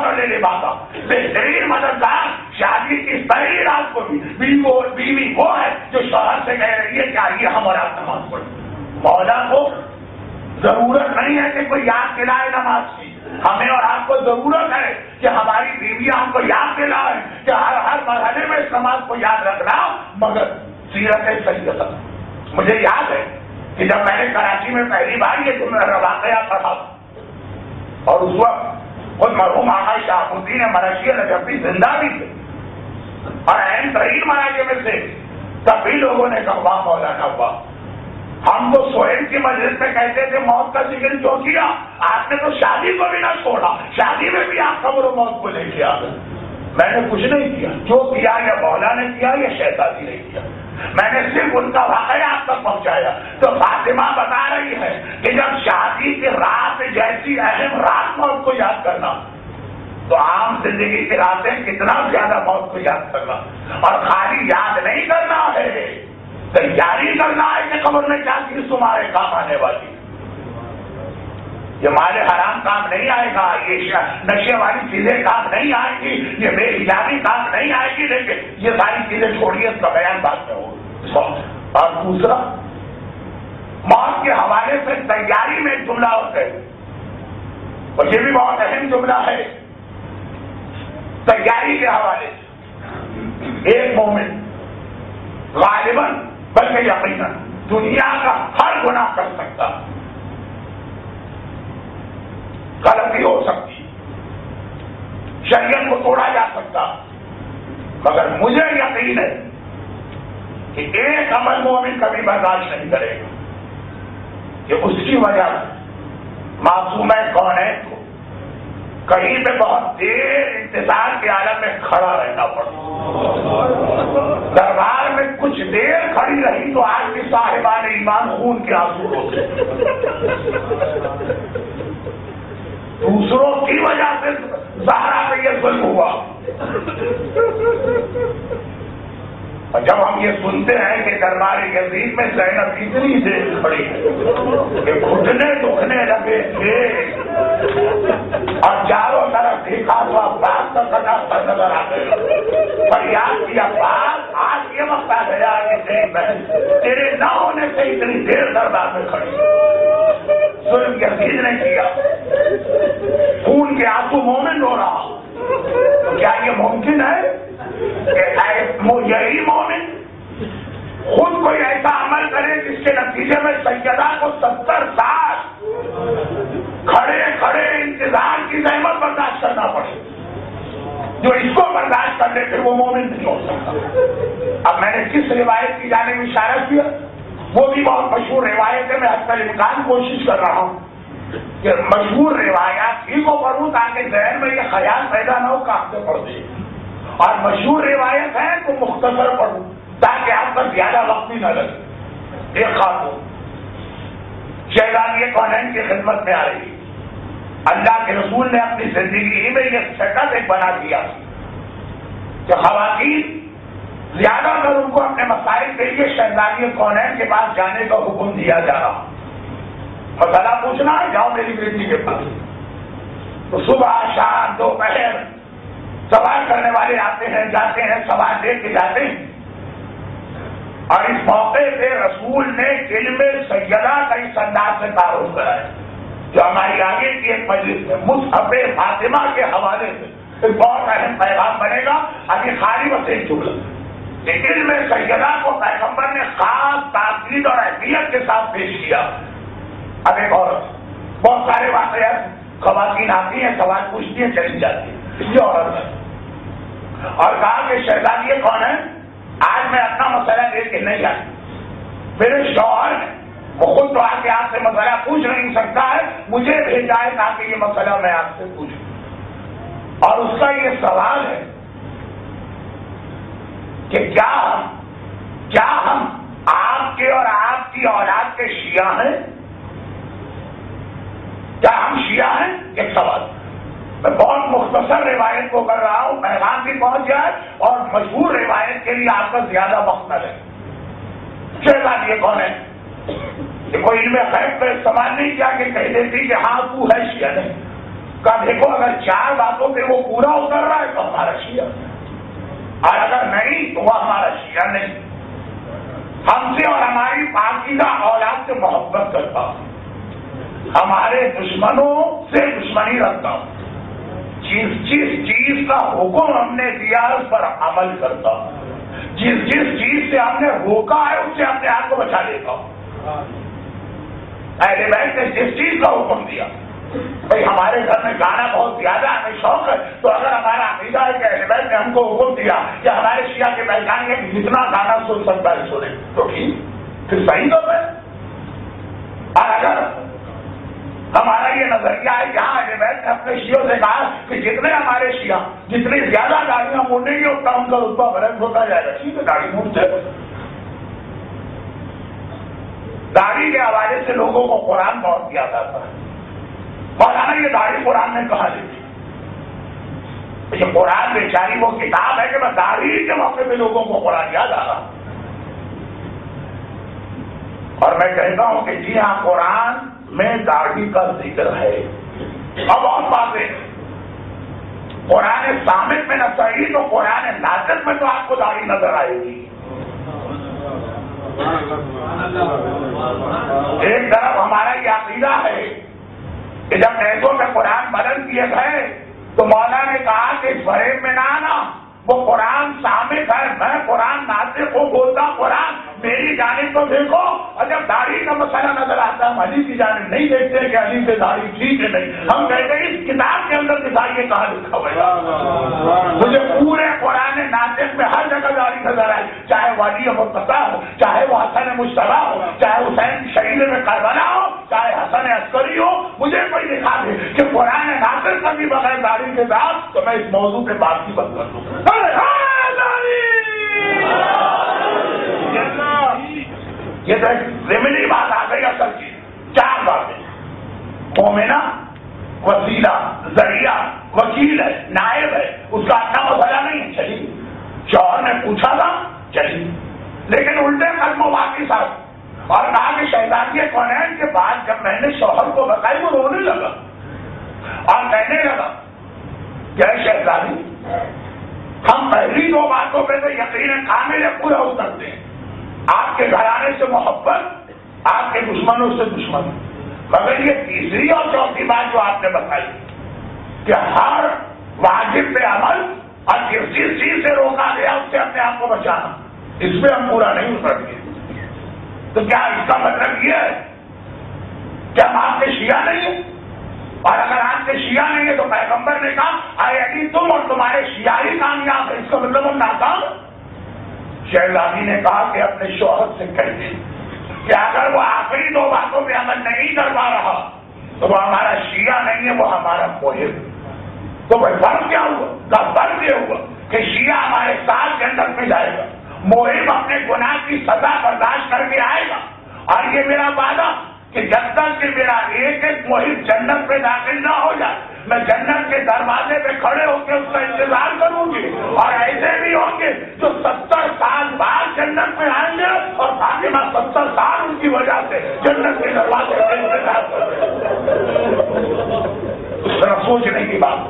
اور لے لباسا بہترین مددگار شادی کی پہلی رات کو بھی بیوی وہ ہے جو شوہر سے کہہ رہی ہے کہ آئیے ہم اور آپ نماز پڑھیں. مولا کو ضرورت نہیں ہے کہ کوئی یاد دلائے نماز کی. ہمیں اور آپ کو ضرورت ہے کہ ہماری بیویاں ہم کو یاد دلائیں کہ ہر مرحلے میں اس نماز کو یاد رکھنا. مگر سیرت سیدہ مجھے یاد ہے کہ جب میں نے کراچی میں پہلی بار یہ واقعہ پڑھا اور اس وقت خود مرحوم آقا شہاب الدین مرشی نجفی زندہ بھی تھے اور اہم ترین مراجع میں سے تب بھی لوگوں نے کہا مولانا واہ ہم تو سہیل کی مجلس میں کہتے تھے موت کا ذکر کیوں کیا؟ آپ نے تو شادی کو بھی نہ چھوڑا, شادی میں بھی آپ قبر و موت کو لے کے آ گئے. میں نے کچھ نہیں کیا, جو کیا یا مولا نے کیا یا شیطانی نے کیا, میں نے صرف ان کا واقعہ آپ تک پہنچایا. تو فاطمہ بتا رہی ہے کہ جب شادی کی رات جیسی اہم رات موت کو یاد کرنا تو عام زندگی کی راتیں کتنا زیادہ موت کو یاد کرنا. اور خالی یاد نہیں کرنا ہے, تیاری کرنا ہے کہ قبر میں کیا چیز تمہارے کام آنے والی. یہ مال حرام کام نہیں آئے گا, یہ نشے والی چیزیں کام نہیں آئیں گی, یہ بے حجابی کام نہیں آئے گی, لیکن یہ ساری چیزیں چھوڑیے, اس کا بیان بعد میں ہو. اور دوسرا موت کے حوالے سے تیاری میں ایک جملہ ہوتا ہے اور یہ بھی بہت اہم جملہ ہے. تیاری کے حوالے سے ایک مومن غالباً بلکہ یقیناً دنیا کا ہر گناہ کر سکتا, غلطی ہو سکتی, شریعت کو توڑا جا سکتا, مگر مجھے یقین ہے کہ ایک عمل مومن کبھی برداشت نہیں کرے گا کہ اس کی وجہ معصومہ کونین کو کہیں پہ بہت دیر انتظار کے عالم میں کھڑا رہنا پڑا. دربار میں کچھ دیر کھڑی رہی تو آج بھی صاحبان ایمان خون کے آنسو ہوتے. دوسروں کی وجہ سے زہرا پہ یہ ظلم ہوا. اور جب ہم یہ سنتے ہیں کہ دربار یزید میں زینب اتنی دیر کھڑی کہ گھٹنے دکھنے لگے تھے اور چاروں طرف ٹھیکا ہوا باغ کا کٹا پر نظر آتے, پر یاد کیا بات آج یہ وقت آ گیا کہ تیری بہن تیرے نہ ہونے سے اتنی دیر دربار میں کھڑی. ظلم یزید نے کیا, خون کے آنسو مومن رو رہا, تو کیا یہ ممکن ہے کہ یہی مومن خود کوئی ایسا عمل کرے جس کے نتیجے میں سیدہ کو 70 سال کھڑے کھڑے انتظار کی زحمت برداشت کرنا پڑے؟ جو اس کو برداشت کر لے پھر وہ مومن نہیں ہو سکتا. اب میں نے کس روایت کی جانب میں اشارہ کیا, وہ بھی بہت مشہور روایت ہے. میں حتی الامکان کوشش کر رہا ہوں کہ مشہور روایات ہی کو پڑھوں تاکہ ذہن میں یہ خیال پیدا نہ ہو کام سے پڑھ دے, اور مشہور روایت ہے تو مختصر پڑھوں تاکہ آپ پر زیادہ وقت بھی نہ لگے. ایک خاتون شہزادی کونین کی خدمت میں آ رہی, اللہ کے رسول نے اپنی زندگی میں یہ سیٹپ ایک بنا دیا کہ خواتین زیادہ تر ان کو اپنے مسائل کے لیے شہزادی کونین کے پاس جانے کا حکم دیا جا رہا. مسئلہ پوچھنا ہے, جاؤ میری بیٹی کے پاس. تو صبح شام دوپہر سوال کرنے والے آتے ہیں جاتے ہیں, سوال دے کے جاتے ہیں. اور اس موقع پہ رسول نے علم سیدہ کا اس انداز سے تعارف کرایا جو ہماری آگے کی ایک مجلس میں مصحف فاطمہ کے حوالے سے ایک بہت اہم پیغام بنے گا. ابھی خالی بس ایک جملہ, علم سیدہ کو پیغمبر نے خاص تاکید اور اہمیت کے ساتھ پیش کیا. اب ایک عورت, بہت سارے واقعات خواتین آتی ہیں, سوال پوچھتی ہیں, چلی جاتی ہیں, یہ عورت ہے, اور کہا کہ شہزادی کون ہے, آج میں اپنا مسئلہ لے کے نہیں آئی, میرے شوہر نے وہ خود تو آ کے آپ سے مسئلہ پوچھ نہیں سکتا ہے, مجھے بھیجا ہے تاکہ یہ مسئلہ میں آپ سے پوچھوں. اور اس کا یہ سوال ہے کہ کیا ہم آپ کے اور آپ کی اولاد کے شیعہ ہیں؟ کیا ہم شیعہ ہیں؟ ایک سوال. میں بہت مختصر روایت کو کر رہا ہوں, پیغام بھی پہنچ جائے اور مشہور روایت کے لیے آپ کا زیادہ وقت نہ لگے. شہزادی کون ہے؟ یہ کوئی علم غیب کا استعمال نہیں کیا کہ کہہ دیتی کہ ہاں تو ہے شیعہ. نہیں, کہ دیکھو اگر 4 باتوں پہ وہ پورا اتر رہا ہے تو ہمارا شیعہ، اور اگر نہیں تو وہ ہمارا شیعہ نہیں. ہم سے اور ہماری پاکیزہ اولاد سے محبت کرتا ہوں، ہمارے دشمنوں سے دشمنی رکھتا ہوں، جس چیز کا حکم ہم نے دیا اس پر عمل کرتا ہوں، جس چیز سے ہم نے روکا ہے اس سے اپنے آپ کو بچا لیتا ہوں. اہل بیت نے جس چیز کا حکم دیا، بھائی ہمارے گھر میں گانا بہت زیادہ ہمیں شوق ہے، تو اگر ہمارا عقیدہ ہے کہ اہل بیت نے ہم کو حکم دیا کہ ہمارے شیعہ کے پہچان ہے کہ جتنا گانا سن سکتا ہے سنے، تو ٹھیک، پھر صحیح تو ہے. اور اگر ہمارا یہ نظریہ ہے کہ ہاں اہل بیت نے اپنے شیعوں سے کہا کہ جتنے ہمارے شیعہ جتنی زیادہ گاڑیاں مونڈیں گے اتنا ان کا رتبہ بلند ہوتا جائے گا، ٹھیک ہے، گاڑی مونڈتے. داڑھی کے حوالے سے لوگوں کو قرآن بہت کیا جاتا ہے. مولانا یہ داڑھی قرآن نے کہا لکھی، یہ قرآن بیچاری وہ کتاب ہے کہ میں داڑھی کے موقع پہ لوگوں کو قرآن یاد آ رہا. اور میں کہتا ہوں کہ جی ہاں قرآن میں داڑھی کا ذکر ہے. اب اور باتیں قرآن سامت میں نہ صحیح تو قرآن ناطق میں تو آپ کو داڑھی نظر آئے گی. ایک طرف ہمارا یہ عقیدہ ہے کہ جب نیتوں میں قرآن بدل کیے گئے تو مولا نے کہا کہ اس فریب میں نہ آنا، وہ قرآن سامت ہے، میں قرآن ناطق کو بولتا قرآن میری جانب تو دیکھو. اور جب داڑھی کا مسئلہ نظر آتا ہے ہم علی کی جانب نہیں دیکھتے کہ علی سے داڑھی ٹھیک ہے نہیں، ہم کہتے ہیں اس کتاب کے اندر دکھائیے کہاں لکھا ہوا ہے. مجھے پورے قرآن ناطق میں ہر جگہ داڑھی نظر آئی، چاہے وادی مرتضیٰ ہو، چاہے وہ حسن مشتبہ ہو، چاہے حسین شہید میں کربلا ہو، چاہے حسن عسکری ہو. مجھے کوئی دکھا دے کہ قرآن ناطق کا بھی بغیر داڑھی کے ساتھ، تو میں اس موضوع پہ بات کی بند کر دوں. یہ تو ایک ضمنی بات آ گئی. اصل چیز 4 باتیں، مومنہ، وسیلہ، ذریعہ، وکیل ہے، نائب ہے، اس کا اپنا مسئلہ نہیں ہے، چلی. شوہر نے پوچھا تھا چلی، لیکن الٹے قدم و باقی صاحب اور کہا کہ شہزادی کونین کے بعد جب میں نے شوہر کو بتائی وہ رونے لگا اور کہنے لگا کہ اے شہزادی ہم پہلی 2 باتوں پہ تو یقین کامل پورا اترتے ہیں، آپ کے گھرانے سے محبت، آپ کے دشمنوں سے دشمن، مگر یہ تیسری اور چوتھی بات جو آپ نے بتائی کہ ہر واجب پہ عمل اور جس چیز سے روکا گیا اس سے اپنے آپ کو بچانا، اس میں ہم پورا نہیں اتر گئے. تو کیا اس کا مطلب یہ ہے کہ ہم آپ کے شیعہ نہیں ہیں؟ اور اگر آپ کے شیعہ نہیں ہے تو پیغمبر نے کہا اے علی تم اور تمہارے شیعہ ہی کامیاب ہے، اس کا مطلب ہم ناکام. شہزادی نے کہا کہ اپنے شوہر سے کہیے کہ اگر وہ آخری 2 باتوں پہ عمل نہیں کر پا رہا تو وہ ہمارا شیعہ نہیں ہے، وہ ہمارا موہب. تو وہ فرق کیا ہوا؟ فرق یہ ہوا کہ شیعہ ہمارے ساتھ جنت میں جائے گا، موہب اپنے گناہ کی سزا برداشت کر کے آئے گا. اور یہ میرا وعدہ کہ جب تک کہ میرا ایک موہب جنت میں داخل نہ ہو جائے میں جنت کے دروازے پہ کھڑے ہو کے اس کا انتظار کروں گی. اور ایسے بھی ہوں گے جو 70 سال بعد جنت میں آئیں گے اور فاطمہ 70 سال ان کی وجہ سے جنت کے دروازے پہ انتظار کر رہے ہیں. اس طرح سوچنے کی بات.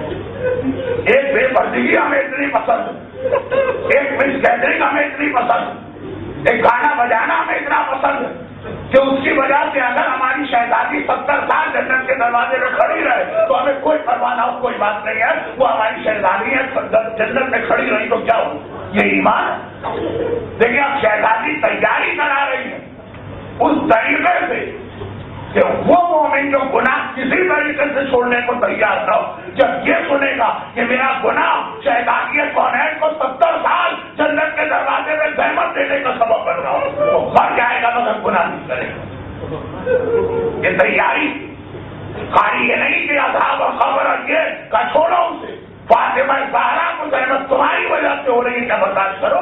ایک بے پردگی ہمیں اتنی پسند، ایک مس گیدرنگ ہمیں اتنی پسند، ایک گانا بجانا ہمیں اتنا پسند ہے کہ اس کی وجہ سے اگر ہماری شہزادی 70 سال جنت کے دروازے میں کھڑی رہے تو ہمیں کوئی پرواہ نہ ہو، کوئی بات نہیں ہے، وہ ہماری شہزادی ہے، جنت میں کھڑی رہی تو کیا ہو، یہ ایمان ہے. دیکھیے اب شہزادی تیاری کرا رہی ہے اس طریقے سے کہ وہ مومن جو گناہ کسی طریقے سے چھوڑنے کو تیار نہ ہو، جب یہ سنے گا کہ میرا گناہ شہزادی کونین کو 70 سال جنت کے دروازے میں زحمت دینے کا سبب بن رہا ہو تو مر جائے گا مگر گناہ نہیں کرے گا. یہ تیاری خالی یہ نہیں کہ عذاب اور خبر اور یہ کا چھوڑو اسے. فاطمہ زہرا کو زحمت تمہاری وجہ سے ہو رہی ہے، کیا برداشت کرو؟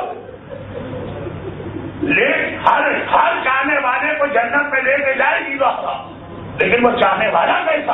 ہر چاہنے والے کو جنت میں لے کے جائے گی زہرا، لیکن وہ چاہنے والا کیسا؟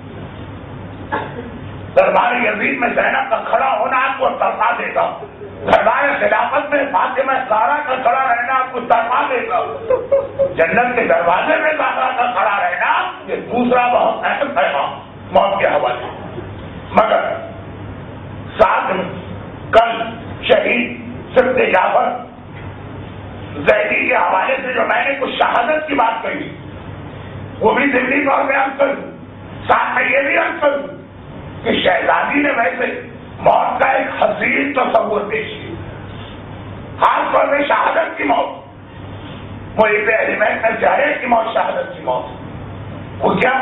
دربار یزید میں زینب کا کھڑا ہونا آپ کو تڑپا دے گا، دربار خلافت میں فاطمہ زہرا کا کھڑا رہنا آپ کو تڑپا دے گا، جنت کے دروازے میں زہرا کا کھڑا رہنا یہ دوسرا بہت اہم پیغام. موت کے حوالے. مگر ساتھ میں کل شہید سبت جعفر زیدی کے حوالے سے جو میں نے کچھ شہادت کی بات کہی وہ بھی ضمنی طور پہ عرض کروں. ساتھ میں یہ بھی عرض کروں کہ شہزادی نے ویسے موت کا ایک حسین تصور پیش کیا، خاص طور پہ شہادت کی موت. وہ ایک اہل بیت میں چاہے کی موت شہادت کی موت وہ کیا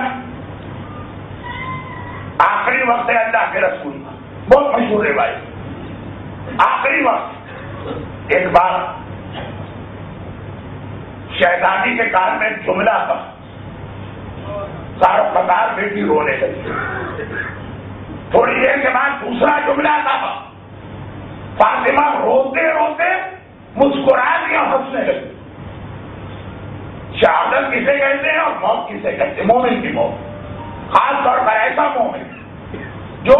آخری وقت ہے اللہ کے رسول کا، بہت مشہور روایت. آخری وقت ایک بار شہزادی کے کان میں جملہ تھا، سارا قطار بیٹی رونے لگی. تھوڑی دیر کے بعد دوسرا جملہ تھا، فاطمہ روتے روتے مسکرا دیا، ہنسنے لگی. شہادت کسے کہتے ہیں اور موت کسے کہتے ہیں؟ مومن کی موت. خاص طور پر ایسا مومن جو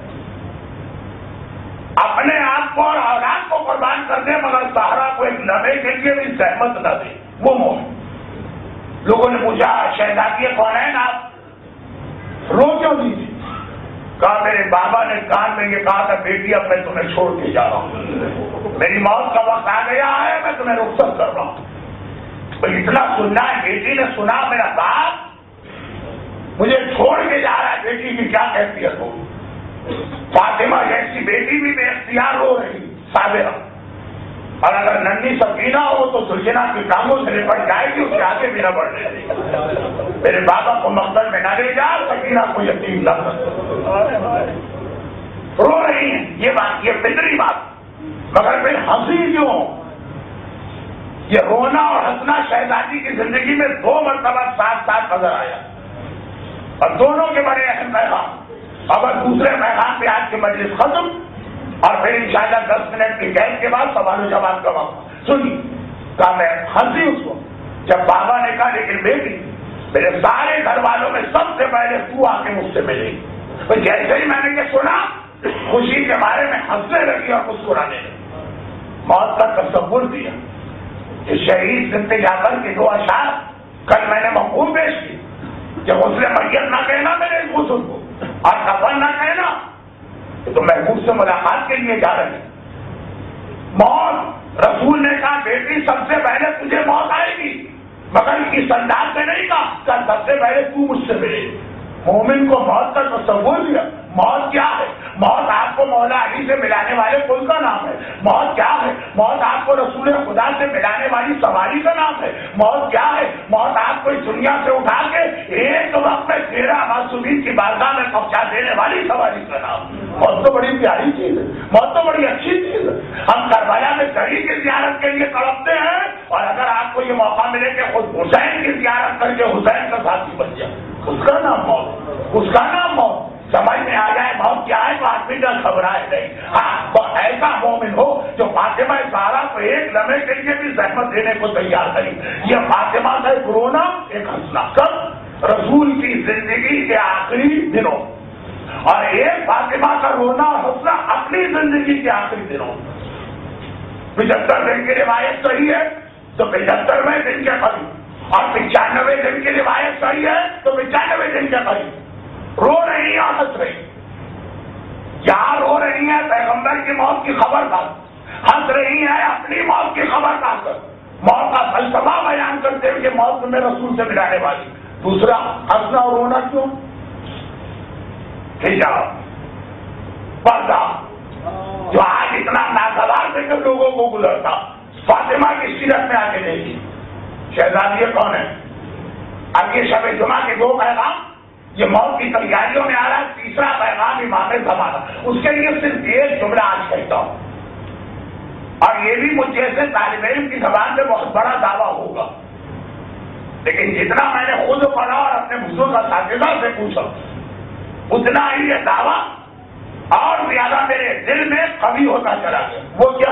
اپنے آپ کو اور اولاد کو قربان کر دے مگر سہارا کو ایک لمحے کے لیے بھی زحمت نہ دے، وہ مومن. لوگوں نے پوچھا شہزادی کون ہے نا، رو کیوں دیجیے؟ کہا میرے بابا نے کان میں یہ کہا تھا بیٹی اب میں تمہیں چھوڑ کے جا رہا ہوں، میری موت کا وقت آ گیا ہے، میں تمہیں رخصت کر رہا ہوں. تو اتنا سننا ہے، بیٹی نے سنا میرا باپ مجھے چھوڑ کے جا رہا ہے، بیٹی کی کیا کیفیت ہو. فاطمہ جیسی بیٹی بھی بے اختیار ہو رہی صابرہ، اور اگر ننھی سکینہ ہو تو سلجنا کی ٹانگوں سے لپٹ جائے گی، اس کے آگے بھی نہ بڑھنے دے. میرے بابا کو مقتل میں نہ لے جا، سکینہ کو یتیم نہ کر. رو رہی ہیں، یہ بات یہ فطری بات. مگر پھر ہنسی کیوں؟ یہ رونا اور ہنسنا شہزادی کی زندگی میں 2 مرتبہ ساتھ ساتھ نظر آیا، اور دونوں کے بڑے اہم پیغام. اب دوسرے پیغام پہ آج کی مجلس ختم، اور پھر انشاءاللہ 10 منٹ کی گیپ کے بعد سوال و جواب کا وقت. سنی کہا میں ہنسی اس کو جب بابا نے کہا لیکن بیٹی میرے سارے گھر والوں میں سب سے پہلے تو آ کے مجھ سے ملے. جیسے ہی میں نے یہ سنا خوشی کے بارے میں ہنسنے لگی اور مسکرانے لگی. موت کا تصور دیا کہ شہید سبت جعفر کے 2 اشعار کل میں نے مقبول پیش کی کہ غسل میت نہ کہنا میرے اس غسل کو، اور کفن نہ کہنا، تو محبوب سے ملاقات کے لیے جا رہے ہیں. موت رسول نے کہا بیٹی سب سے پہلے تجھے موت آئے گی، مگر اس انداز سے نہیں کہا سب سے پہلے تو مجھ سے ملے. مومن کو موت کا تصور دیا. موت کیا ہے؟ موت آپ کو مولا علی سے ملانے والے پل کا نام ہے. موت کیا ہے؟ موت آپ کو رسول خدا سے ملانے والی سواری کا نام ہے. موت کیا ہے؟ موت آپ کو اس دنیا سے اٹھا کے ایک وقت میں 13 معصومین کی بارگاہ میں پہنچا دینے والی سواری کا نام. موت تو بڑی پیاری چیز ہے، موت تو بڑی اچھی چیز ہے. ہم کربلا میں گڑی کی زیارت کے لیے تڑپتے ہیں، اور اگر آپ کو یہ موقع ملے کہ خود حسین کی زیارت کر کے حسین کا ساتھی بن جائے، اس کا نام موت، اس کا نام موت. سمجھ میں آ جائے موت کیا ہے تو آدمی کا گھبرائے نہیں. ہاں ایسا مومن ہو جو فاطمہ زہرا کو ایک لمحے کے لیے بھی زحمت دینے کو تیار کری. یہ فاطمہ کا ایک رونا ایک ہنسنا کب رسول کی زندگی کے آخری دنوں، اور ایک فاطمہ کا رونا اور ہنسنا اپنی زندگی کے آخری دنوں. 75 دن کی روایت صحیح ہے تو 75ویں دن کے قریب، اور 95 دن کی روایت صحیح ہے تو 95 دن کے قریب رو رہی ہیں اور ہنس رہی. یہاں رو رہی ہیں پیغمبر کی موت کی خبر کا، ہنس رہی ہیں اپنی موت کی خبر کا کر، موت کا فلسفہ بیان کرتے ہوئے موت میں رسول سے ملانے والی. دوسرا ہنسنا اور رونا کیوں؟ حجاب، پردہ جو آج اتنا ناگوار سے کر لوگوں کو گزرتا، فاطمہ کی سیرت میں آ کے دیکھی. شہزادی کون ہے؟ اب یہ شب جمعہ کے 2 پیغام یہ موت کی تیاریوں میں آ رہا ہے. تیسرا پیغام امام زمانہ، اس کے لیے صرف ایک جملہ آج کہتا ہوں، اور یہ بھی مجھ جیسے طالب علم کی زبان سے بہت بڑا دعویٰ ہوگا، لیکن جتنا میں نے خود پڑھا اور اپنے بزرگ اساتذہ سے پوچھا اتنا ہی یہ دعویٰ اور زیادہ میرے دل میں قوی ہوتا چلا گیا. وہ کیا؟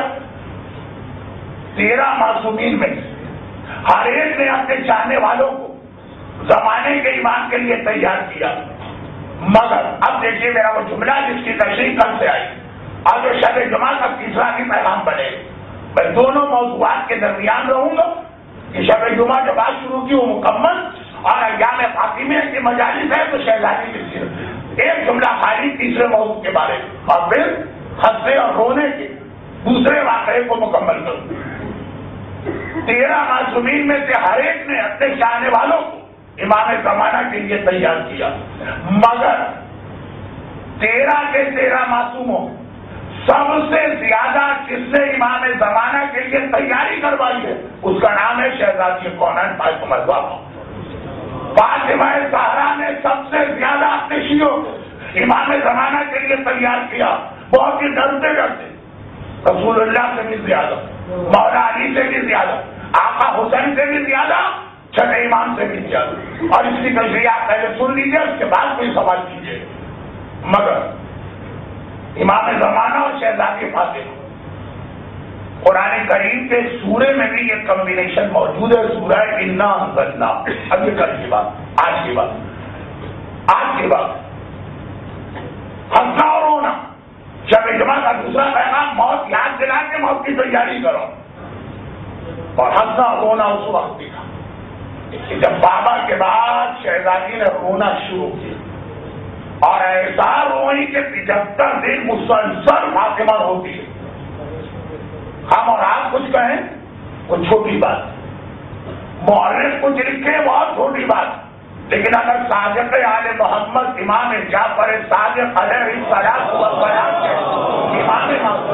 13 معصومین میں ہر ایک نے اپنے چاہنے والوں کو زمانے کے ایمان کے لیے تیار کیا. مگر اب دیکھیے میرا وہ جملہ جس کی تشریح کل سے آئی، اور جو شب جمعہ کا تیسرا بھی پیغام بنے. میں دونوں موضوعات کے درمیان رہوں گا کہ شب جمعہ جو بات شروع کی وہ مکمل، اور ایام فاطمیہ کی مجالس ہے تو شہزادی کی سیرت. ایک جملہ خالی تیسرے موضوع کے بارے میں، اور پھر ہنسنے اور رونے کے دوسرے واقعے کو مکمل کروں۔ 13 معصومین میں سے ہر ایک نے اپنے چاہنے والوں کو امام زمانہ کے لیے تیار کیا، مگر 13 کے 13 معصوموں سب سے زیادہ جس نے امام زمانہ کے لیے تیاری کروائی ہے اس کا نام ہے شہزادی کونین فاطمہ الزہرا۔ فاطمہ الزہرا نے سب سے زیادہ اپنے شیعوں کو امام زمانہ کے لیے تیار کیا، بہت ہی ڈرتے ڈرتے، رسول اللہ سے بھی زیادہ، مولا علی سے بھی زیادہ، آقا حسین سے بھی زیادہ، چھٹے امام سے بھی زیادہ۔ اور اس کی تشریح آپ پہلے سن لیجیے، اس کے بعد کوئی سوال کیجیے۔ مگر امام زمانہ اور شہزادی فاطمہ، قرآن کریم کے سورے میں بھی یہ کمبینیشن موجود ہے، سورہ انا انزلنا۔ اب یہ کل کی بات، آج کی بات ہنسنا اور رونا، جب اجماع کا دوسرا پیغام موت یاد دلا کے موت کی تیاری کرو، اور ہنسنا اور رونا اس وقت بھی تھا جب بابا کے بعد شہزادی نے رونا شروع کیا، اور ایسا روئی کہ 75 دن مسلسل فاطمہ ہوتی ہے۔ ہم اور آپ کچھ کہیں کچھ چھوٹی بات، مورخ کچھ لکھے بہت چھوٹی بات، لیکن اگر صادق آل محمد امام جعفر صادق علیہ الصلوۃ والسلام کے امام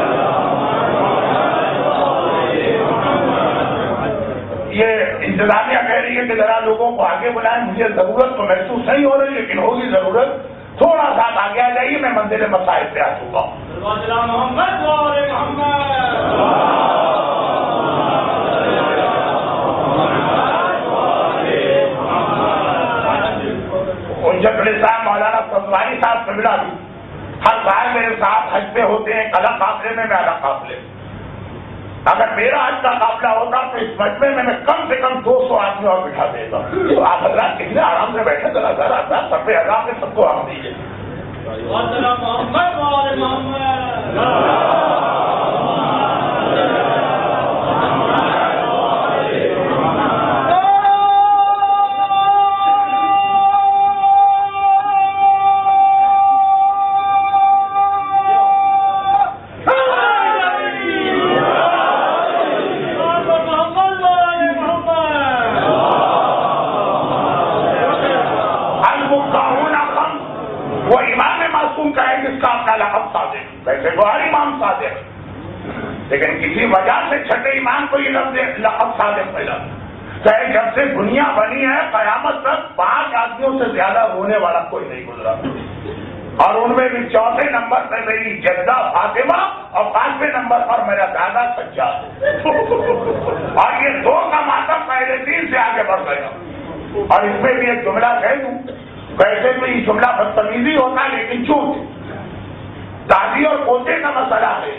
یہ انتظامیہ کہہ رہی ہے کہ ذرا لوگوں کو آگے بلائیں، مجھے ضرورت تو محسوس نہیں ہو رہی لیکن ہوگی ضرورت، تھوڑا سا آگے آ جائیے، میں منزل مسائل پہ آ چکا ہوں۔ صاحب مولانا سنواری صاحب سے ملا بھی، ہر سال میرے ساتھ حج پہ ہوتے ہیں، الگ قافلے میں الگ قافلے۔ اگر میرا حج کا قافلہ ہوتا تو اس مجمع میں کم سے کم 200 آدمی اور بٹھا دیتا۔ تو آپ حضرات کتنے آرام سے بیٹھے، ذرا ذرا سب پہ آرام سے سب کو آرام دیجیے۔ لیکن کسی وجہ سے چھٹے امام کو یہ لقب صادق ملا۔ چاہے جب سے دنیا بنی ہے قیامت تک 5 آدمیوں سے زیادہ رونے والا کوئی نہیں گزرا، اور ان میں بھی چوتھے نمبر پہ میری جدہ فاطمہ اور 5ویں نمبر پر میرا دادا سجاد، اور یہ 2 کا ماتم پہلے 3 سے آگے بڑھ گیا۔ اور اس میں بھی ایک جملہ کہہ دوں، ویسے تو یہ جملہ بدتمیزی ہوتا لیکن جھوٹ، دادی اور پوتے کا مسئلہ ہے۔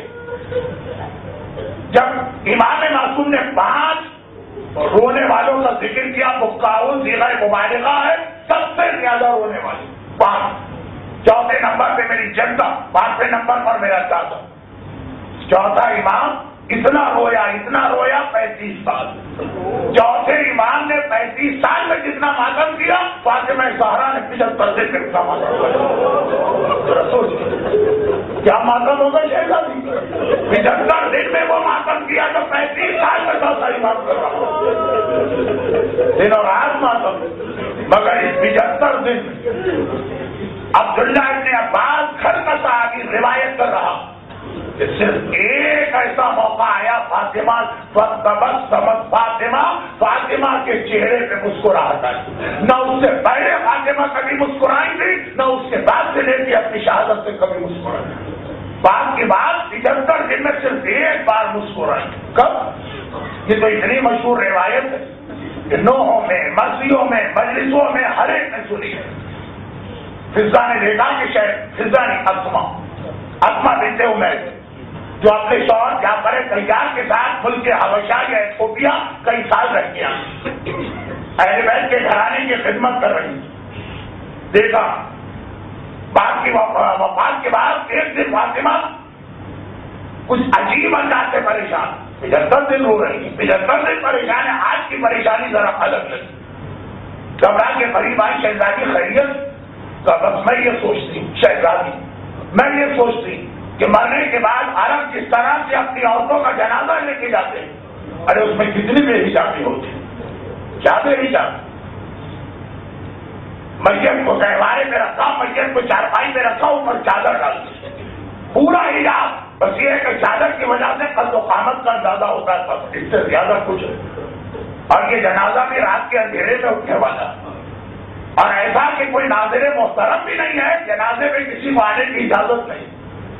جب امام معصوم نے 5 رونے والوں کا ذکر کیا، مقاول صیغہ مبالغہ ہے، سب سے زیادہ رونے والی 5، چوتھے نمبر پہ میری جدہ، 5ویں نمبر پر میرا دادا، چوتھا امام اتنا رویا 35 سال۔ چوتھے امام نے 35 سال میں جتنا ماتم کیا، فاطمہ زہرا نے 75 دن میں اتنا ماتم کیا۔ کیا ماتم ہوگا شہزادی؟ 75 دن میں وہ ماتم کیا تو 35 سال میں چوتھا امام کر رہا، دن اور رات ماتم۔ مگر اس 75 دن عبداللہ ابن عباس گھر کا صحابی روایت کر رہا، صرف ایک ایسا موقع آیا، فاطمہ کے چہرے پہ مسکراہٹ آئی، نہ اس سے پہلے فاطمہ کبھی مسکرائی تھی، نہ اس کے بعد سے لے کے اپنی شہادت سے کبھی مسکرائی۔ بعد کی بات 75 دن میں صرف ایک بار مسکرائی۔ کب؟ یہ تو اتنی مشہور روایت ہے کہ نوحوں میں، مرضیوں میں، مجلسوں میں ہر ایک نے سنی ہے۔ فضا نے دیکھا کہ شاید فضا نے اسما بنت عمیر جو اپنے شوہر جعفر طیار کے ساتھ ملک حبشہ یا ایتھوپیا کئی سال رہ گیا، اہل بیت کے گھرانے کی خدمت کر رہی، دیکھا وفات کے بعد ایک دن فاطمہ کچھ عجیب انداز سے پریشان، 75 دن رو رہی، 75 دن پریشان ہے، آج کی پریشانی ذرا الگ لگی۔ گھبرا کے قریب آئی، شہزادی خیریت؟ بس میں یہ سوچتی ہوں شہزادی، میں یہ سوچتی کہ مرنے کے بعد عرب جس طرح سے اپنی عورتوں کا جنازہ لے کے جاتے ہیں، ارے اس میں کتنی بے حجابی ہوتی، کیا بے حجابی؟ میت کو گہوارے میں رکھا، میت کو چارپائی میں رکھا، اوپر چادر ڈال دی، پورا حجاب، بس یہ ہے کہ چادر کی وجہ سے قد و قامت کا اندازہ ہوتا ہے، بس اس سے زیادہ کچھ ہے۔ اور یہ جنازہ بھی رات کے اندھیرے میں اٹھنے والا، اور ایسا کہ کوئی ناظر محترم بھی نہیں ہے، جنازے میں کسی کو آنے کی اجازت نہیں۔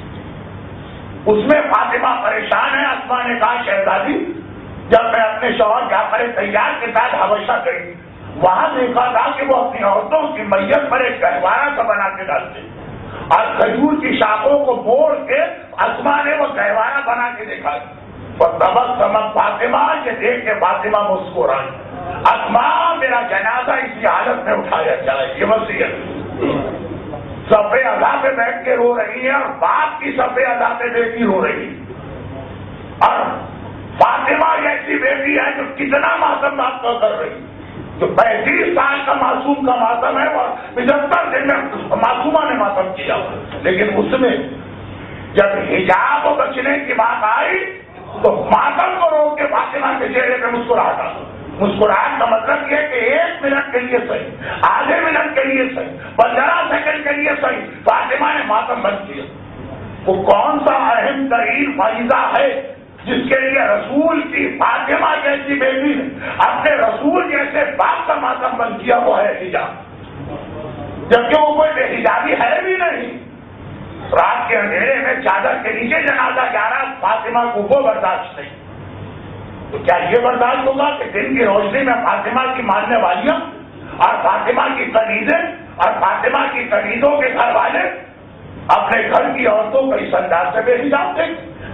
اس میں فاطمہ پریشان ہے، اسما نے کہا شہزادی جب میں اپنے شوہر جعفر طیار کے ساتھ حبشہ گئی، وہاں دیکھا تھا کہ وہ اپنی عورتوں کی میت پر ایک گہوارہ سا بنا کے ڈالتے اور کھجور کی شاخوں کو موڑ کے اسما نے وہ گہوارہ بنا کے دیکھا، سمجھ فاطمہ یہ دیکھ کے فاطمہ مسکرائی، اسما میرا جنازہ اسی حالت میں اٹھایا جائے، یہ وصیت۔ صفحے ادا پہ بیٹھ کے رو رہی ہے اور باپ کی صفحے ادا پہ بیٹی رو رہی ہے، اور فاطمہ ایسی بیٹی ہے جو کتنا ماتم آپ کا کر رہی، جو 35 سال کا معصوم کا ماتم ہے اور 75 دن میں معصومہ نے ماتم کیا، لیکن اس میں جب حجاب و بچنے کی بات آئی تو ماتم کو روک کے فاطمہ کے چہرے پہ مسکراہٹ آ گئی۔ مسکراہٹ کا مطلب یہ کہ 1 منٹ کے لیے صحیح، آدھے منٹ کے لیے صحیح، 15 سیکنڈ کے لیے صحیح، فاطمہ نے ماتم بند کیا۔ وہ کون سا اہم ترین فائدہ ہے جس کے لیے رسول کی فاطمہ جیسی بیٹی نے اپنے رسول جیسے باپ کا ماتم بند کیا، وہ ہے حجاب، جبکہ وہ کوئی بے حجابی ہے بھی نہیں۔ رات کے اندھیرے میں چادر کے نیچے جنازہ جا رہا، فاطمہ کو وہ برداشت نہیں، تو کیا یہ برداشت ہوگا کہ دن کی روشنی میں فاطمہ کی ماننے والیاں اور فاطمہ کی کنیزیں اور فاطمہ کی کنیزوں کے گھر والے اپنے گھر کی عورتوں کو اس انداز سے بے حجاب تھے؟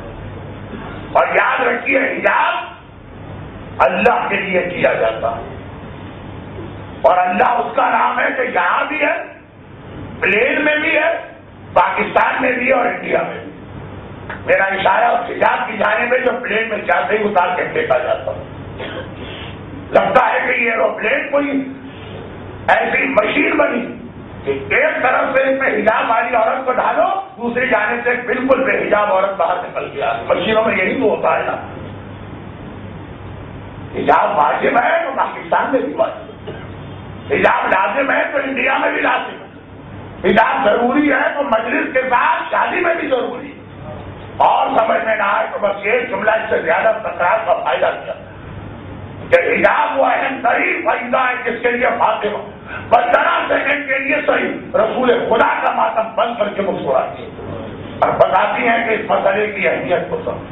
اور یاد رکھیے حجاب اللہ کے لیے کیا جاتا ہے، اور اللہ اس کا نام ہے کہ یہاں بھی ہے، پلین میں بھی ہے، پاکستان میں بھی اور انڈیا میں بھی۔ میرا اشارہ اس حجاب کی جانب ہے جو پلین میں جاتے ہی اتار کے پھینکا جاتا ہے۔ لگتا ہے کہ یہ ایروپلین کوئی ایسی مشین بنی کہ ایک طرف سے اس میں حجاب والی عورت کو ڈالو، دوسری جانب سے بالکل بے حجاب عورت باہر نکل گیا۔ مشینوں میں یہی تو ہوتا ہے نا، حجاب واجب ہے تو پاکستان میں بھی واجب ہے، حجاب لازم ہے تو انڈیا میں بھی لازم ہے، حجاب ضروری ہے تو مجلس کے ساتھ شادی میں بھی ضروری ہے۔ اور سمجھ میں نہ آئے تو بس یہ جملہ اس سے زیادہ تکرار کا فائدہ کیا کہ حجاب وہ اہم ترین فائدہ ہے جس کے لیے فاطمہ 15 سیکنڈ کے لیے صحیح رسول خدا کا ماتم بند کر کے مسکراتی ہے اور بتاتی ہیں کہ اس مسئلے کی اہمیت کو سمجھ۔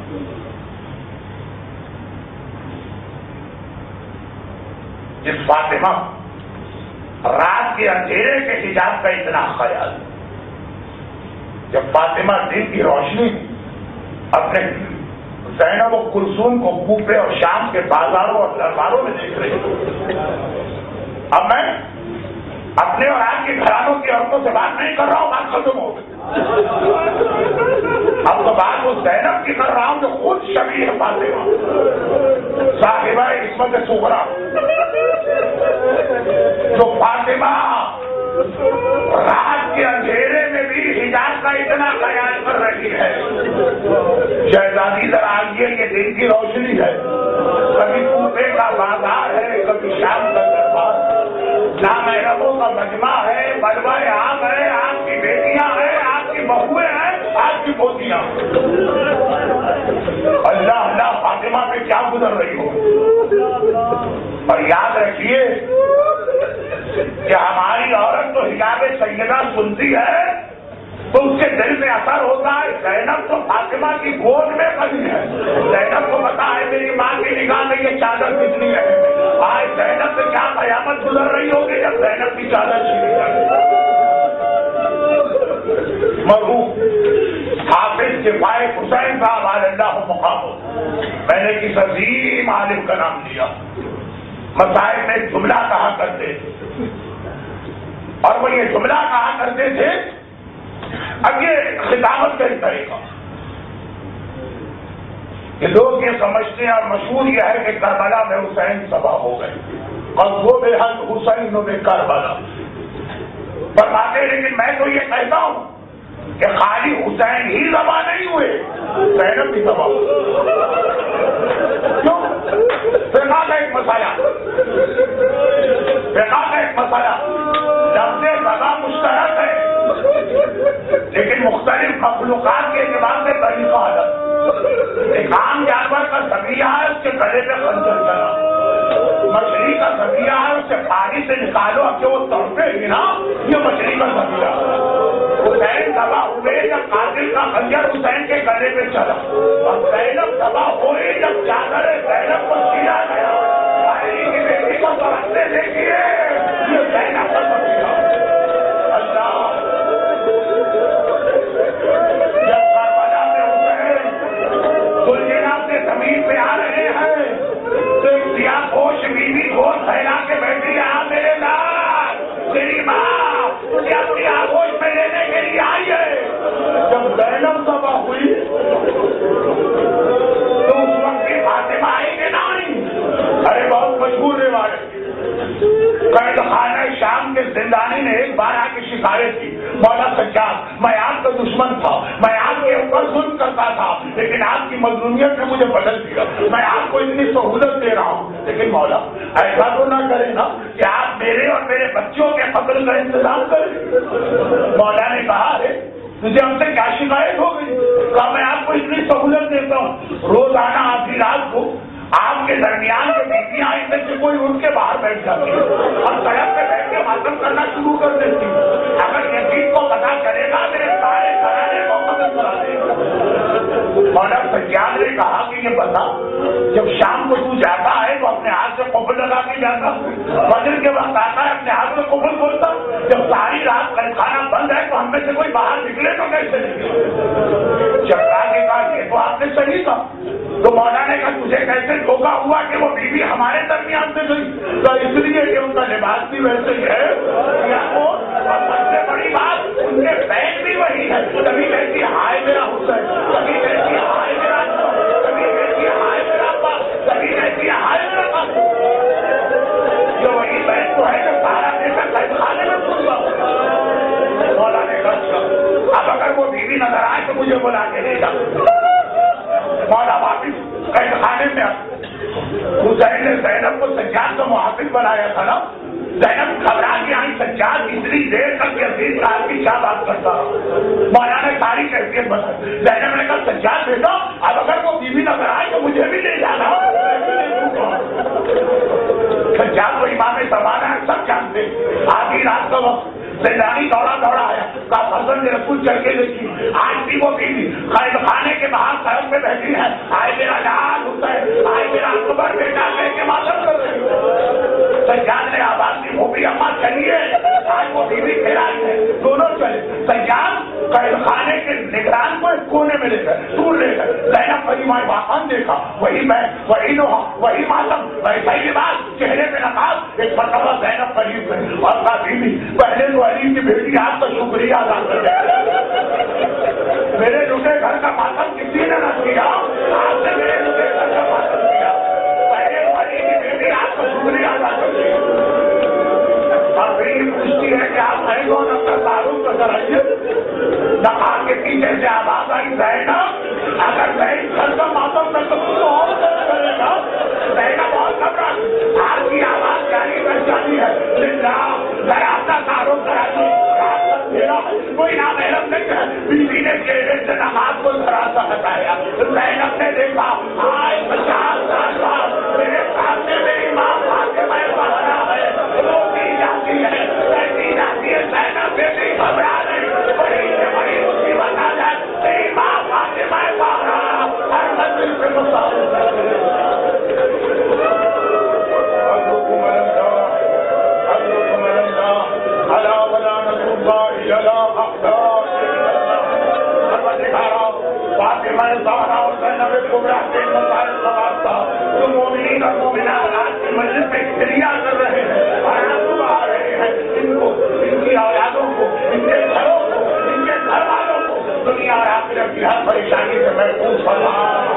جس فاطمہ رات کے اندھیرے کے حجاب کا اتنا خیال، جب فاطمہ دن کی روشنی اپنے زینب و کلثوم کو کوفے اور شام کے بازاروں اور درباروں میں دیکھ رہی ہوں، اب میں اپنے اور آپ کے گھرانوں کی عورتوں سے بات نہیں کر رہا ہوں، بات ختم ہو گئی، اب تو بات وہ زینب کی کر رہا ہوں جو خود شبیہ ہے فاطمہ صاحبہ عصمت صغریٰ، جو فاطمہ رات کے اندھیرے میں بھی حجاب کا اتنا خیال کر رہی ہے۔ شہزادی ذرا آئیے، یہ دن کی روشنی ہے، کبھی کوفے کا بازار ہے، کبھی شام کا دربار، نامحرموں کا مجمع ہے، بلوائے عام ہے، آپ کی بیٹیاں ہیں، آپ کی بہویں ہیں، آپ کی پوتیاں، اللہ اللہ فاطمہ پہ کیا گزر رہی ہو۔ اور یاد رکھیے کہ ہماری عورت تو حجاب سیدہ سنتی ہے تو اس کے دل میں اثر ہوتا ہے۔ زینب تو فاطمہ کی گود میں پلی ہے، زینب کو پتا ہے میری ماں کی نگاہ میں یہ چادر کتنی ہے، آج زینب سے کیا قیامت گزر رہی ہوگی جب زینب کی چادر چھینی جائے۔ مرحوم حافظ کفایہ حسین صاحب علی اللہ مقام، میں نے کس عظیم عالم کا نام لیا، مسائل میں جملہ کہا کرتے تھے، اور وہ یہ جملہ کہا کرتے تھے، اب یہ خطابت کا ہی طریقہ کہ لوگ یہ سمجھتے ہیں اور مشہور یہ ہے کہ کربلا میں حسین سبا ہو گئے، اور وہ بے حد حسین و بے کربلا، فرماتے لیکن میں تو یہ کہتا ہوں کہ خالی حسین ہی ذبح نہیں ہوئے، زینب بھی ذبح ہوئی. کیوں؟ فقہ کا ایک مسئلہ، فقہ کا ایک مسئلہ، لفظ ذبح مشترک ہے لیکن مختلف مخلوقات کے اعتبار سے طریقہ الگ. ایک عام جانور کا ذبیحہ ہے، اس کے گلے پہ خنجر چلا. مچھلی کا ذبیحہ ہے، اس سے پانی سے نکالو اب جو وہ تڑپے گی نا، یہ مچھلی کا ذبیحہ. حسین ذبح ہوئے جب قاتل کا خنجر حسین کے گلے پہ چلا، اور زینب ذبح ہوئی جب چادر زینب کو سیا گیا. علی کی بیٹی کو برستے دیکھیے، یہ زینب کا ذبیحہ. اللہ جب کربلا میں حسین سلجھنا سے زمین پہ آ رہے ہیں تو ایک سیاہ پوش بیوی گود پھیلا کے بیٹھی ہے، میرے لال تیری ماں تجھے اپنی آغوش میں لینے کے لیے آئی ہے. جب زینب ذبح ہوئی تو اس وقت کی فاطمہ آئی کہ نہیں؟ ارے بہت مشہور روایت، قید خانہ شام کے زندانی نے ایک بار آ کے شکایت کی، مولا سجاد میں آپ کا دشمن تھا، میں آپ کے اوپر ظلم کرتا تھا لیکن آپ کی مظلومیت نے مجھے بدل دیا، میں آپ کو اتنی سہولت دے رہا ہوں لیکن مولا ایسا تو نہ کریں نا کہ آپ میرے اور میرے بچوں کے قتل کا انتظام کریں. مولا نے کہا ہے تجھے ہم سے کیا شکایت ہو گئی؟ کہا میں آپ کو اتنی سہولت دیتا ہوں، روزانہ آدھی رات کو آپ کے درمیان جو بیویاں آئی میں سے کوئی ان کے باہر بیٹھ جاتی اور سڑک پہ بیٹھ کے ماتم کرنا شروع کر دیتی. اگر یزید کو پتا چلے گا میرے سارے گھرانے کو قتل کرا دے گا. مولا سجاد نے کہا کہ یہ بتا جب شام کو تو جاتا ہے تو اپنے ہاتھ سے قفل لگا کے جاتا، فجر کے وقت آتا ہے اپنے ہاتھ سے قفل بولتا، جب ساری رات قید خانہ بند ہے تو ہم میں سے کوئی باہر نکلے تو کیسے نکلے؟ جب نے کہا یہ تو آپ نے صحیح کہا. تو مولا نے کہا تجھے کیسے دھوکہ ہوا کہ وہ بیوی ہمارے درمیان سے گئی؟ تو اس لیے کہ ان کا لباس بھی ویسے ہی ہے اور سب سے بڑی بات ان کے بیگ بھی وہی ہے. کبھی کہتی ہے ہائے میرا حسین، کبھی کہتی ہے ہائے میرا ابا، کبھی کہتی ہے ہائے میرا ابا، کبھی کہتی ہے ہائے میرا ابا. یہ وہی بیگ تو ہے کہ سارا دن میں قید خانے میں گھس گیا. مولا نے کہا اب اگر وہ بیوی نظر آئے تو مجھے بلا کے لے جا. مولا واپس قید خانے میں حسین نے زینب کو سجاد کا محافظ بنایا تھا نا. زینب گھبرا کے آئی، سجاد اتنی دیر تک یزید صاحب کی کیا بات کرتا رہا. مولا نے ساری کیفیت بتائی. زینب نے کہا سجاد بیٹا اب اگر وہ بیوی نظر آئے تو مجھے بھی لے جانا. سجاد کو امام زمانہ ہے، سب جانتے. آدھی رات کا وقت زندانی دوڑا آیا، کہا حسن نے رسول چل کے دیکھی آج بھی وہ بیوی قید خانے کے باہر سڑک پہ بیٹھی ہے. آئے میرا لال حسین، آئے میرا اکبر بیٹا لے کے ماتم کر رہے. سجاد نے آواز دی بھوپی اماں چلیے، آج وہ بیوی پھر آئی ہے. دونوں چلے. سجاد قید خانے کے نگران کو ایک کونے میں لے کر دور لے کر زینب وہی ماں باقان دیکھا، وہی میں، وہی نوحہ، وہی ماتم، ویسا ہی لباس، چہرے پہ نقاب. ایک مرتبہ زینب قریب میں اور کہا بیوی پہلے تو علی کی بیٹی آپ کا شکریہ ادا کر دیں، میرے لٹے گھر کا ماتم کسی نے نہ کیا، آپ نے میرے لٹے گھر کا ماتم کیا. پہلے تو علی کی بیٹی آپ کا شکریہ ادا کر دیں. اور پھر یہ پوچھتی ہے کہ آپ ہے کون، اپنا تعارف نظر آئیے. نقاب کے پیچھے سے آواز آئی زینب اگر میں گھر کا ماتم نہ کروں تو اور کرے گا. زینب بہت گھبرا، آپ کی آواز جاری بن جاتی ہے. ذرا اپنا تعارف کرا دیں. کوئی نام محرم نہیں ہے. بیوی نے چہرے سے نماز کو ذرا سا ہٹایا. زینب نے دیکھا آج 50 سال بعد میرے سامنے میری ماں فاطمہ زہرا ہے، روتی جاتی ہے، کہتی جاتی ہے زینب بیٹی گھبرا نہیں، بڑی سے بڑی مصیبت آ جائے میری ماں فاطمہ زہرا ہر منزل پہ مسافر ہے. مسجد میں کریا کر رہے ہیں اور آپ آ رہے ہیں. ان کو، ان کی اولادوں کو، ان کے گھروں کو، ان کے گھر والوں کو دنیا دنیا اور آخرت کی ہر پریشانی سے محفوظ فرما۔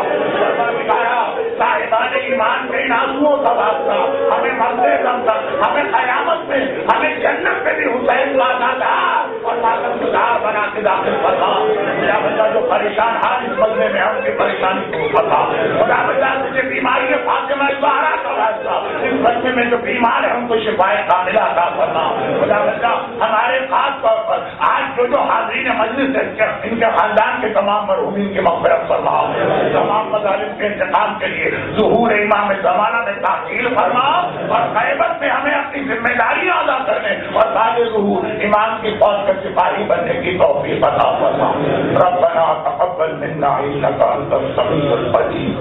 صاحبان ایمان کے نازوں کا واسطہ ہمیں مرتے دم تک، ہمیں قیامت میں، ہمیں جنت میں بھی حسین کا سادات اور طاقت گزار بنا کے داخل فرما۔ خدا بندہ جو پریشان حال اس مجمع میں ہم کی پریشانی کو فرما۔ خدا بندہ تجھے بیماری فاطمہ زہرا کا واسطہ اس مجمع میں جو بیمار ہے ان کو شفائے کاملہ عطا فرما۔ خدا بندہ ہمارے خاص طور پر آج جو حاضرین مجلس ہے ان کے خاندان کے تمام مرحومین کی مغفرت فرما، تمام مظالم کے انتقام کے لیے ظہور امام زمانہ میں تاخیر فرما، اور غیبت میں ہمیں اپنی ذمہ داریاں ادا کرنے اور بعد ظہور امام کی فوج کا سپاہی بننے کی توفیق عطا فرما۔ ربنا تقبل منا انک انت السمیع العلیم۔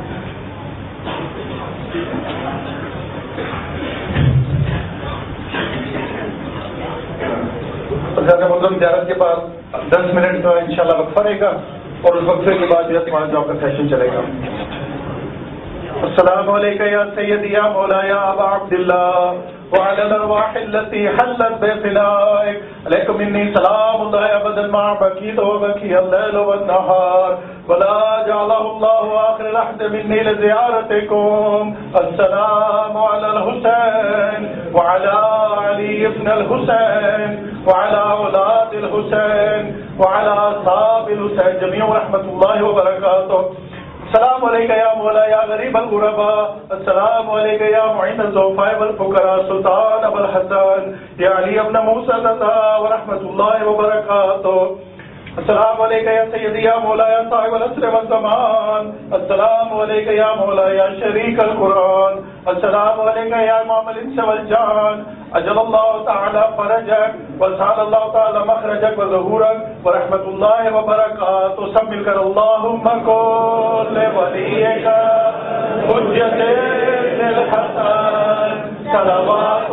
حضرت محترم زیارت کے پاس 10 منٹ کا انشاءاللہ وقفہ رہے گا، اور اس وقفے کے بعد ہمارا جاب کا سیشن چلے گا۔ السلام علیکم یا سیدی یا مولا یا ابا عبداللہ وعلى الارواح التي حلت بفنائك عليكم مني سلام الله ابدا ما بكيت وبكي الليل والنهار ولا جعله الله اخر لحظه مني لزيارتكم۔ السلام على الحسين وعلى علي بن الحسين وعلى اولاد الحسين وعلى اصحاب الحسين جميعا ورحمة الله وبركاته۔ السلام علیکم یا مولا یا غریب الغرباء، السلام علیکم یا معین الضعفاء والفقراء سلطان ابو الحسن یا علی ابن موسیٰ ورحمۃ اللہ وبرکاتہ۔ السلام علیکم یا سیدی یا مولا یا صاحب العصر والزمان، السلام علیکم یا مولا یا شریک القرآن، السلام علیکم یا امام الانس والجان، اجل اللہ تعالی فرجک وسعد اللہ تعالی مخرجک وظہورک ورحمۃ اللہ وبرکاتہ۔ سب مل کر اللہم کل ولیک حجت الحسن صلوات